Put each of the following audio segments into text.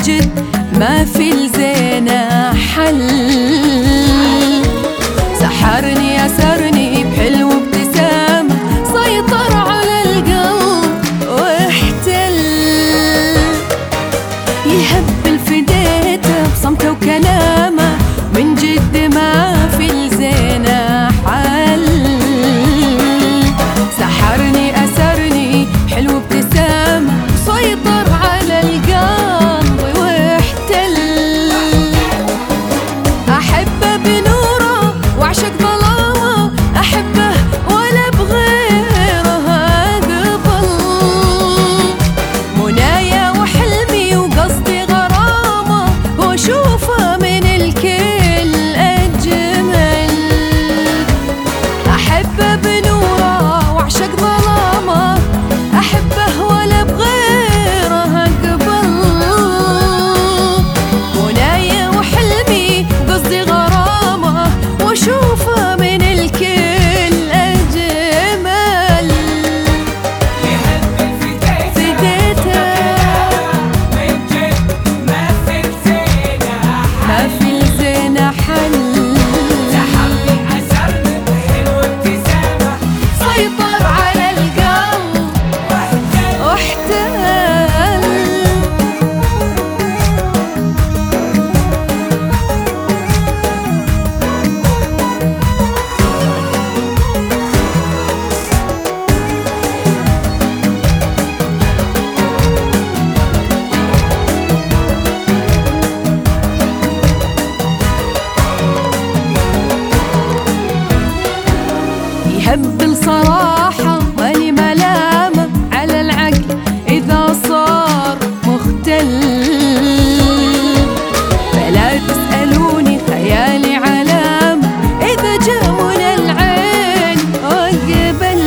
جد ما في لزينه حل. سحرني أسرني بحلو ابتسامة، سيطر على القلب واحتل. يهبل فديته بصمته وكلامه، من جد ما في لزينه حل. سحرني أسرني بحلو ابتسامة، سيطر على القلب واحتل. أحبه بنوره وأعشق ظلامه، أحبه ولا بغيره أقبل. منايا وحلمي وقصدي غرامه، وأشوفه من الكل أجمل. أحبه بنوره وأعشق ظلامه، أحبه ولا بغيره أقبل. منايا وحلمي وقصدي غرامه، وأشوفه من الكل أجمل. يهبل فديته من جد ما في لزينه ما في لزينه حل. سحرني أسرني بحلو ابتسامة، سيطر على القلب واحتل. يهبل صراحة مالي ملامة على العقل إذا صار مختل. فلا تسألوني خيالي علامة، إذا جاء من العين وقبل.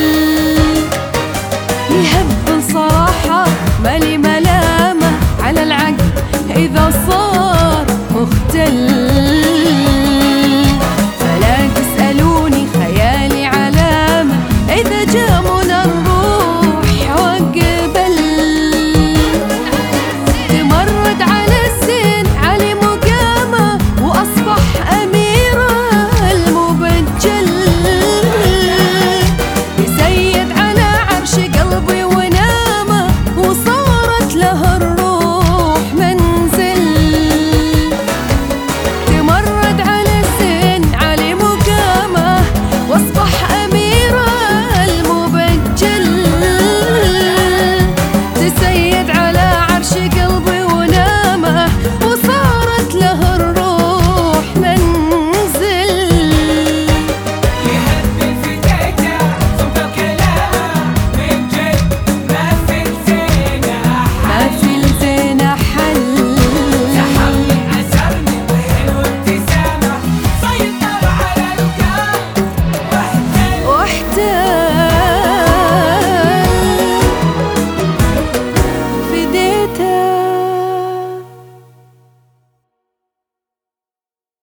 يهبل صراحة مالي ملامة على العقل إذا صار مختل.